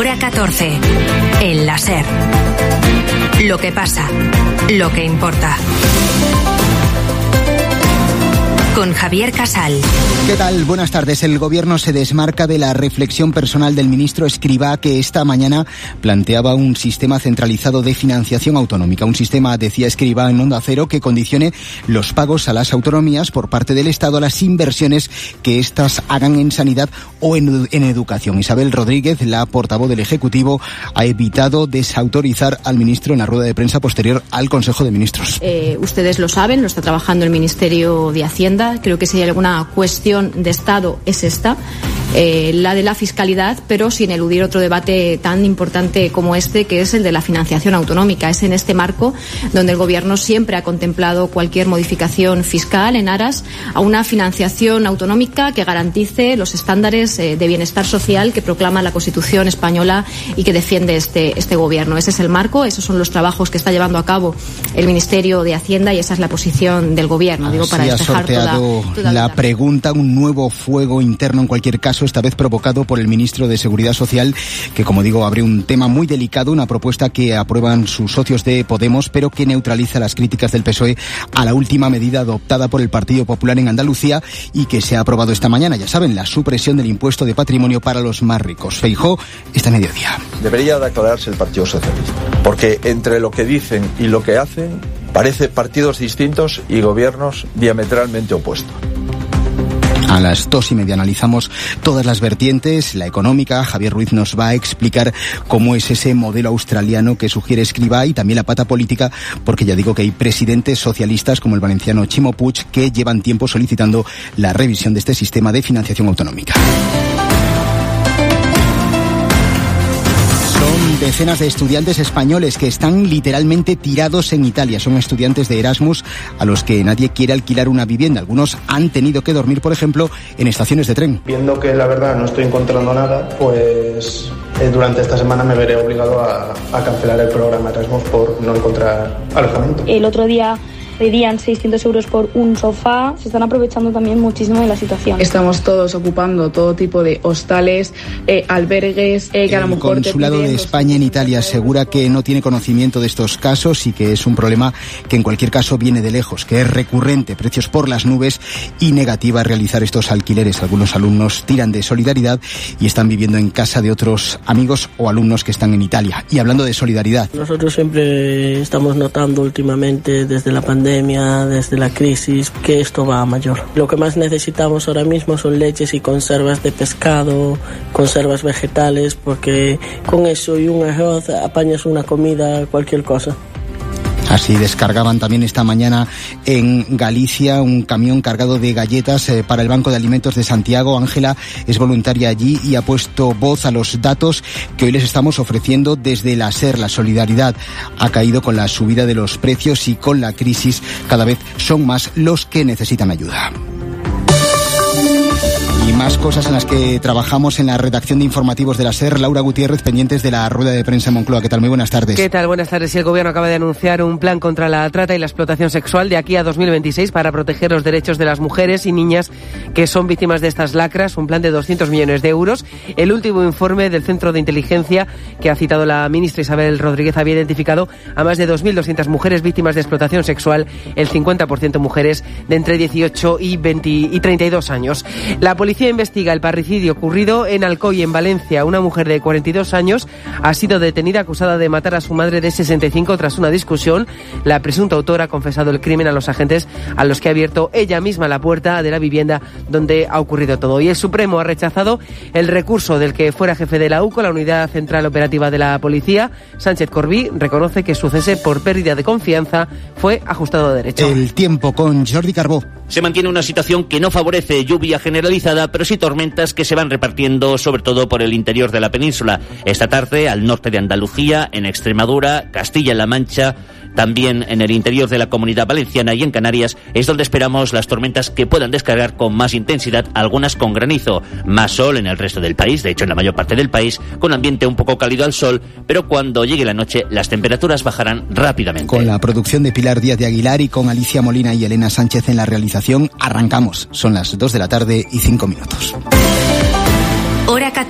Hora 14. El la SER. Lo que pasa, lo que importa. Con Javier Casal. ¿Qué tal? Buenas tardes. El Gobierno se desmarca de la reflexión personal del ministro Escrivá, que esta mañana planteaba un sistema centralizado de financiación autonómica. Un sistema, decía Escrivá en Onda Cero, que condicione los pagos a las autonomías por parte del Estado a las inversiones que éstas hagan en sanidad o en educación. Isabel Rodríguez, la portavoz del Ejecutivo, ha evitado desautorizar al ministro en la rueda de prensa posterior al Consejo de Ministros. Ustedes lo saben, lo está trabajando el Ministerio de Hacienda. Creo que si hay alguna cuestión de Estado es esta, la de la fiscalidad, pero sin eludir otro debate tan importante como este, que es el de la financiación autonómica. Es en este marco donde el Gobierno siempre ha contemplado cualquier modificación fiscal en aras a una financiación autonómica que garantice los estándares de bienestar social que proclama la Constitución española y que defiende este Gobierno. Ese es el marco, esos son los trabajos que está llevando a cabo el Ministerio de Hacienda y esa es la posición del Gobierno. Digo, para despejar toda la pregunta, un nuevo fuego interno en cualquier caso, esta vez provocado por el ministro de Seguridad Social, que, como digo, abre un tema muy delicado, una propuesta que aprueban sus socios de Podemos, pero que neutraliza las críticas del PSOE a la última medida adoptada por el Partido Popular en Andalucía y que se ha aprobado esta mañana. Ya saben, la supresión del impuesto de patrimonio para los más ricos. Feijóo, este mediodía. Debería de aclararse el Partido Socialista, porque entre lo que dicen y lo que hacen parece partidos distintos y gobiernos diametralmente opuestos. A las 2:30 analizamos todas las vertientes. La económica, Javier Ruiz nos va a explicar cómo es ese modelo australiano que sugiere Escrivá, y también la pata política, porque ya digo que hay presidentes socialistas como el valenciano Ximo Puig que llevan tiempo solicitando la revisión de este sistema de financiación autonómica. Son decenas de estudiantes españoles que están literalmente tirados en Italia. Son estudiantes de Erasmus a los que nadie quiere alquilar una vivienda. Algunos han tenido que dormir, por ejemplo, en estaciones de tren. Viendo que la verdad no estoy encontrando nada, pues durante esta semana me veré obligado a cancelar el programa Erasmus por no encontrar alojamiento. El otro día pedían 600 euros por un sofá. Se están aprovechando también muchísimo de la situación. Estamos todos ocupando todo tipo de hostales, albergues, que a lo mejor... El Consulado de España en Italia asegura que no tiene conocimiento de estos casos y que es un problema que en cualquier caso viene de lejos, que es recurrente, precios por las nubes y negativa a realizar estos alquileres. Algunos alumnos tiran de solidaridad y están viviendo en casa de otros amigos o alumnos que están en Italia. Y hablando de solidaridad, nosotros siempre estamos notando últimamente desde la pandemia, desde la crisis, que esto va a mayor. Lo que más necesitamos ahora mismo son leches y conservas de pescado, conservas vegetales, porque con eso y un arroz apañas una comida, cualquier cosa. Así descargaban también esta mañana en Galicia un camión cargado de galletas para el Banco de Alimentos de Santiago. Ángela es voluntaria allí y ha puesto voz a los datos que hoy les estamos ofreciendo desde la SER. La solidaridad ha caído con la subida de los precios y con la crisis cada vez son más los que necesitan ayuda. Y más cosas en las que trabajamos en la redacción de informativos de la SER. Laura Gutiérrez, pendientes de la rueda de prensa en Moncloa. ¿Qué tal? Muy buenas tardes. ¿Qué tal? Buenas tardes. El Gobierno acaba de anunciar un plan contra la trata y la explotación sexual de aquí a 2026 para proteger los derechos de las mujeres y niñas que son víctimas de estas lacras. Un plan de 200 millones de euros. El último informe del Centro de Inteligencia que ha citado la ministra Isabel Rodríguez había identificado a más de 2.200 mujeres víctimas de explotación sexual, el 50% mujeres de entre 18 y 32 años. La policía investiga el parricidio ocurrido en Alcoy, en Valencia. Una mujer de 42 años ha sido detenida acusada de matar a su madre de 65 tras una discusión. La presunta autora ha confesado el crimen a los agentes, a los que ha abierto ella misma la puerta de la vivienda donde ha ocurrido todo. Y el Supremo ha rechazado el recurso del que fuera jefe de la UCO, la Unidad Central Operativa de la Policía. Sánchez Corbí reconoce que su cese por pérdida de confianza fue ajustado a derecho. El tiempo con Jordi Carbó. Se mantiene una situación que no favorece lluvia generalizada, pero sí tormentas que se van repartiendo sobre todo por el interior de la península. Esta tarde al norte de Andalucía, en Extremadura, Castilla-La Mancha, también en el interior de la Comunidad Valenciana y en Canarias es donde esperamos las tormentas que puedan descargar con más intensidad, algunas con granizo. Más sol en el resto del país, de hecho en la mayor parte del país, con ambiente un poco cálido al sol, pero cuando llegue la noche las temperaturas bajarán rápidamente. Con la producción de Pilar Díaz de Aguilar y con Alicia Molina y Elena Sánchez en la realización, arrancamos. Son las 2:05 p.m. Hora 14.